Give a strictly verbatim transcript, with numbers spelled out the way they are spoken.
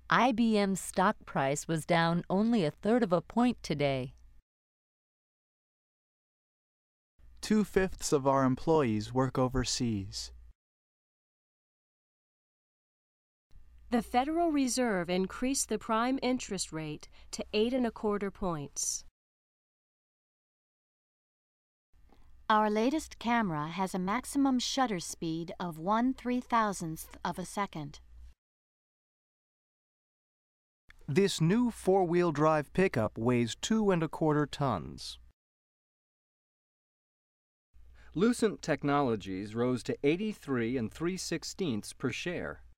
I B M's stock price was down only a third of a point today. Two-fifths of our employees work overseas. The Federal Reserve increased the prime interest rate to eight and a quarter points. Our latest camera has a maximum shutter speed of one three-thousandth of a second. This new four-wheel drive pickup weighs two and a quarter tons. Lucent Technologies rose to eighty-three and three sixteenths per share.